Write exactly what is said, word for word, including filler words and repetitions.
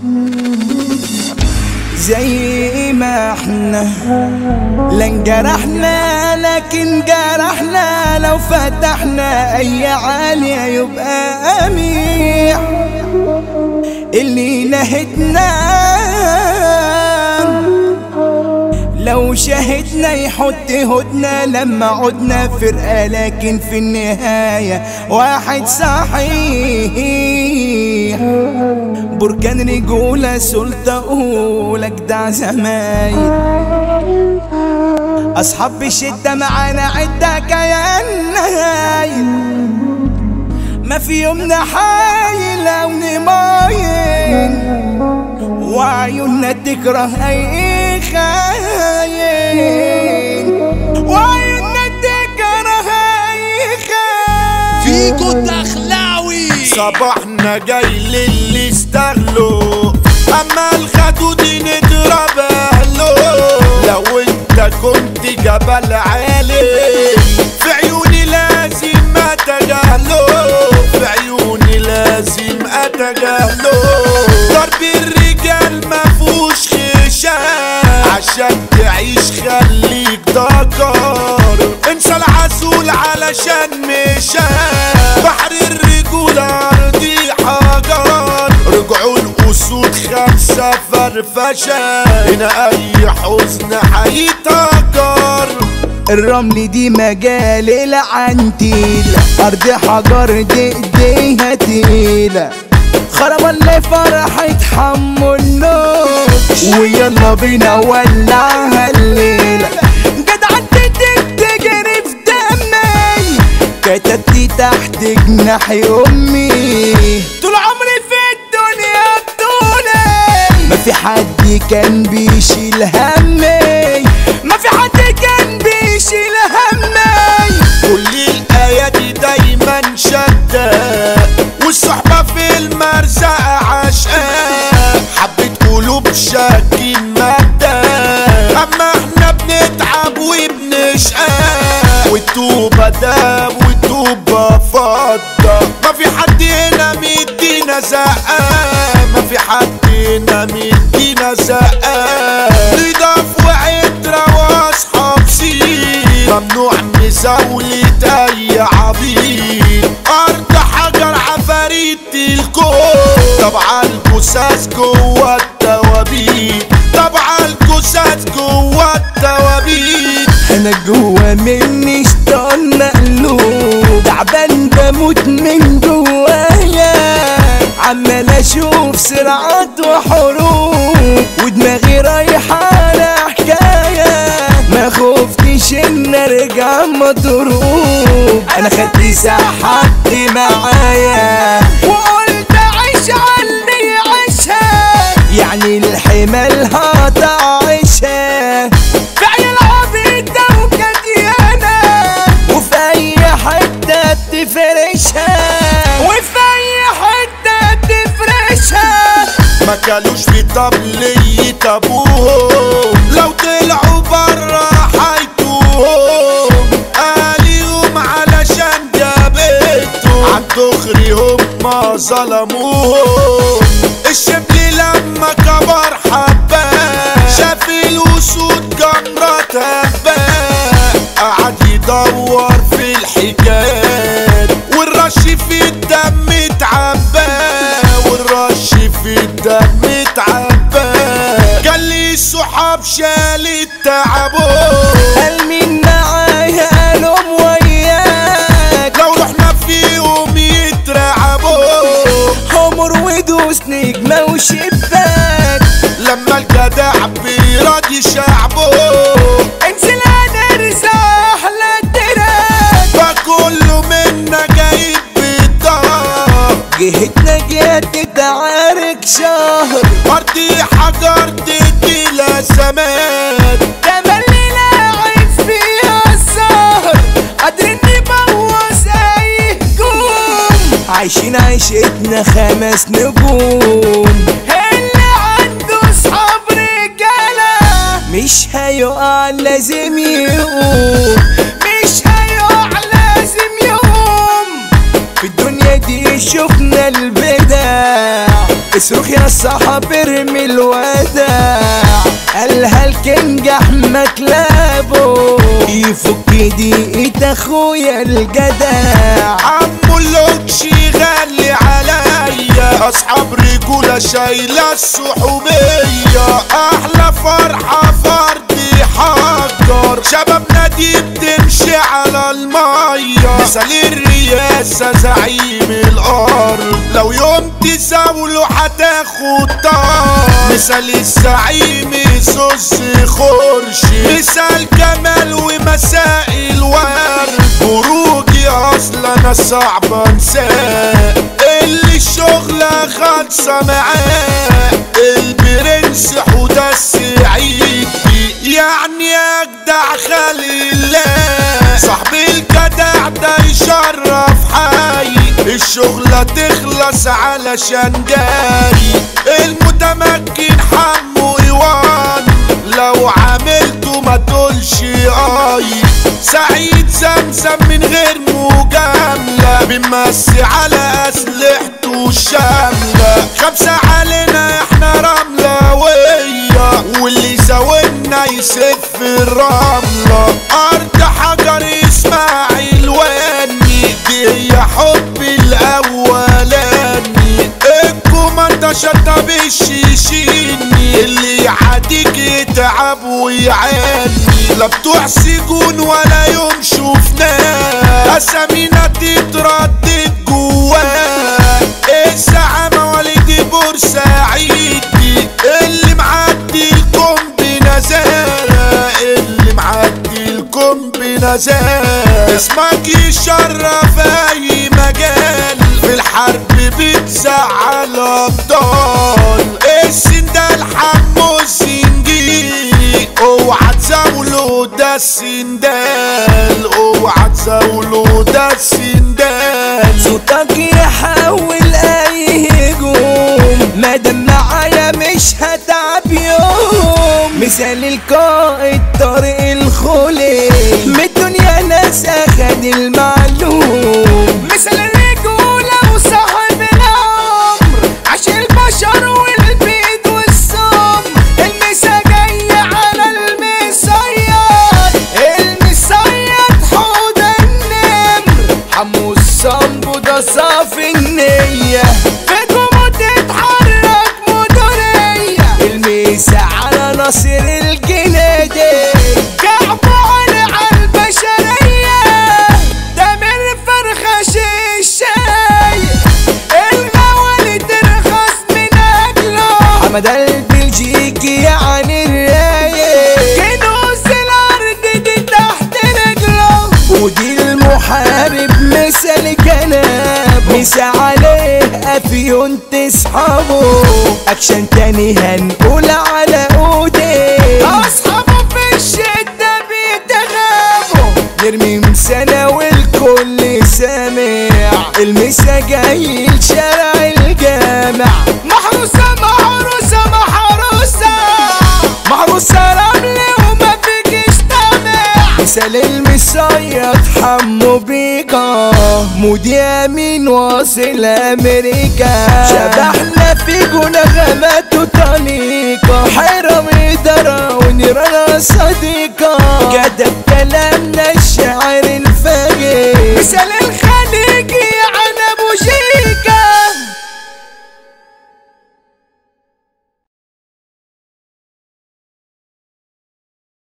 زي ما احنا لا انجرحنا لكن جرحنا، لو فتحنا اي عالية يبقى اميح. اللي نهتنا لو شاهدنا يحط هدنا، لما عدنا فرقة لكن في النهاية واحد صحيح. بركان رجولة سلطة أولى جدع زمايل، أصحاب الشدة معانا عدة كيان نهايل، ما في يومنا حايل أو نمايل، وعيوننا تكره أي خاين، وعيوننا تكره أي خاين. فيكو الدخلاوي صباحنا جاي للي استغلوا، اما الخدود نضرب اهله. لو انت كنت جبل عالي في عيوني لازم اتجاهله، في عيوني لازم اتجاهله. ضرب الرجال مفهوش خشام، عشان تعيش خليك ذكر، انسى العسول علشان مشان. بحر الرجولة ارضي حجر، رجعوا الاسود خمسة فرفشة، هنا اي حزن هيتهجر. الرمل دي مجال العنتيلة، أرض حجر دي ايديها تقيلة، خرب اللي فرحة حملوش، ويلا بينا ولعها الليلة. جدعان تجري في دمي، كتبتي تحت جناحي أمي، طول عمري في الدنيا بطولي، ما في حد كان بيشيل همي، ما في حد كان بيشيل همي. كل الآيات دايما شدة، والصحبة في المرزقة عشقاء، حبة قلوب شاكين مادة، أما احنا بنتعب وبنشقى، والتوبة داب والتوبة فضة. ما في حد هنا مدينا زقة، ما في حد هنا مدينا زقة. نضاف وعترة واصحاب سين، ممنوع مزاولة أي عبيد. أرض حجر عفاريت الكون، طبعا الجثث جوا التوابيت، طبعا الجثث جوا التوابيت. أنا جوا مني شيطان مقلوب، تعبان بموت من جوايا، عمال أشوف صراعات وحروب، ودماغي رايحة على حكاية، ما خفتش إن أرجع مضروب. أنا خدت سحبت معايا، وقلت أعيش عني عيشها، يعني الحمل هتعيشها في عيال عبيدة وكديانة، وفي أي حتة تفرشها، وفي أي حتة تفرشها. ما كانوش في طبلية ابوهم، لو طلعوا برا حيتوهم، قاليهم علشان جابتهم، عالدغري هما ظلموهم. الشبل لما كبر حباه، شاف الاسود جمرة هباه، قعد يدور في الحكايات، والرش في الدم اتعباه، والرش في الدم اتعباه. قال لي الصحاب شالت تعبه، قال مين معايا قالهم وياك، لو رحنا فيهم يترعبوا، حمر ودوس نجمة وشباك. لما الجدع بيراضي شعبه، انزل هنرزع احلى الدراك، فكله منا جايب بالدار. جهتنا جهة تعارك شهر، ارضي حجر تدي لزمان، تملي لاعب فيها السهر، قادرين نبوظ اي هجوم، عايشين عيشتنا خمس نجوم. اللي عنده صحاب رجالة مش هيقع لازم يقوم، مش هيقع لازم يقوم. في الدنيا دي شفنا البدع، اصرخ يا صاحب ارمي الوداع، قالها الكينج احمد لابو، يفك دقيقة اخويا الجدع. عمو اللوكشي غالي عليا، اصحاب رجولة شايلة السحومية، احلى فرحة فردي حجر، شبابنا دي بتمشي على المية، مثال الرياسة زعيم الارض، لو يوم تزاوله هتاخد طار، مثال الزعيم زوز خرشي، مثال جمال ومساء الورد، خروجي اصلا انا صعب انساه، اللي الشغلة خالصة معاه، البرنس حوده السعيدي، يعني اجدع خلي الله، صاحب الجدع ده يشرف حي، الشغلة تخلص علشان جاي، المتمكن حمو ايوان، لو عملته ما تقولش اي، سعيد زمزم من غير مجاملة، بنمسي على اسلحته الشاملة، خمسة علينا احنا رملوية، واللي يساوينا يسف الرملة، ارض حجر اسماعيل واني، دي هي حبي الاولاني، الكوماندا شطب الشيشيني، اللي يعاديك يتعب ويعاني، لا بتوع سجون ولا يوم شوفناه، اسامينا تتردد جواه، الساعة مواليد بورسعيدي، اللي معدي لكم بنزارة، اللي معدي لكم بنزارة، اسمك يشرف اي مجال، في الحرب بتزعل ابطال، السندال حمو الزنجيري، اوعى تزاوله ده السندال، اوعى تزاوله ده السندال، صوتك يحول اي هجوم، مادام معايا مش هتعب يوم، مثال القائد طارق الخولي، من الدنيا ناس اخد المعلوم، مثال الرجولة وصاحب الامر، عاش البشر والبيض والصم، المسا جاي على المصيد، المصيد حوده النمر، حمو الصنبو ده صافي النية، في جمود تتحرك مدورية، المسا على ناصر الجنادي، كعبه على عالبشرية، ده من فرخش الشاي، الغوالي ترخص من اجله، حمد البلجيكي يعني الرايق، كنوز الارض دي تحت رجله، ودي المحارب مثل جناب، مسا عليه افيون تسحبه، اكشن تاني هنقول على اودي، اصحابه في الشدة بيتغابوا، نرمي مسنا والكل سامع، المسا جاي لشارع الجامع، محروسة محروسة محروسة محروسة رمل وما فيكش طمع، مثال المصيد حمو بيكا، مودي امين واصل امريكا، شبحنا في نغمات وطنيقة، حيرة مدرة ونيرانة صديقة، كتب كلامنا الشاعر الفاجر، مثال